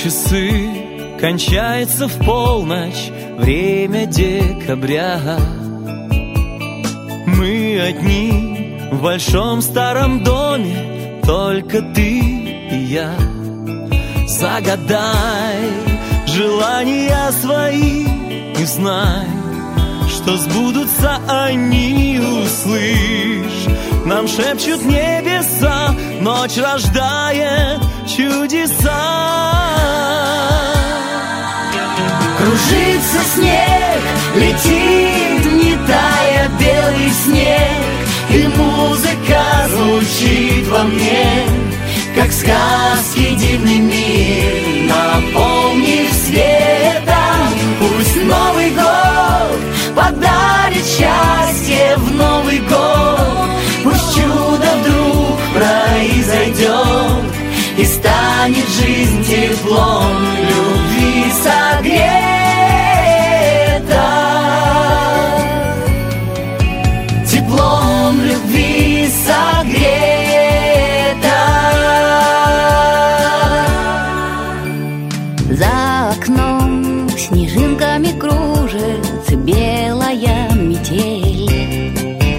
часы, кончается в полночь время декабря. Мы одни в большом старом доме, только ты и я. Загадай желания свои и знай, что сбудутся они, услышь. Нам шепчут небеса, ночь рождает чудеса. Кружится снег, летит, не тая белый снег, и музыка звучит во мне, как в сказке дивный мир, наполнив светом. Пусть Новый год подарит счастье в Новый год, пусть чудо вдруг произойдет, и станет жизнь теплом любви согрета. Теплом любви согрета. За окном снежинками кружится белая метель,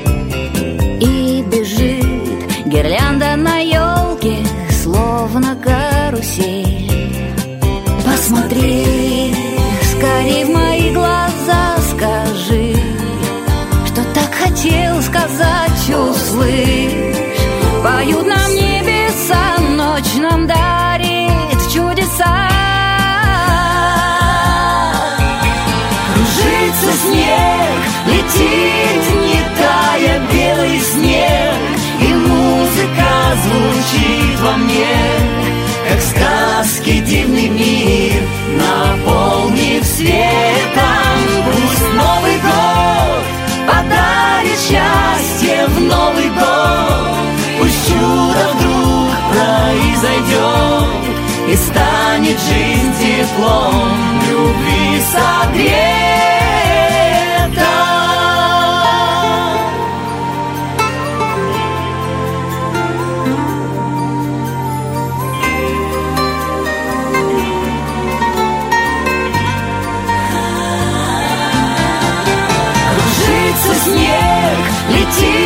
и бежит гирлянда на елке, словно карусель. Посмотри скорей в мои глаза, скажи, что так хотел сказать, услышь. Поют нам небеса, ночь нам дарит чудеса. Кружится снег, летит, не тая белый снег, и музыка звучит во мне, как в сказке дивный мир, наполнив светом. Пусть Новый год подарит счастье в Новый год, пусть чудо вдруг произойдет, и станет жизнь теплом любви согрета. Снег летит,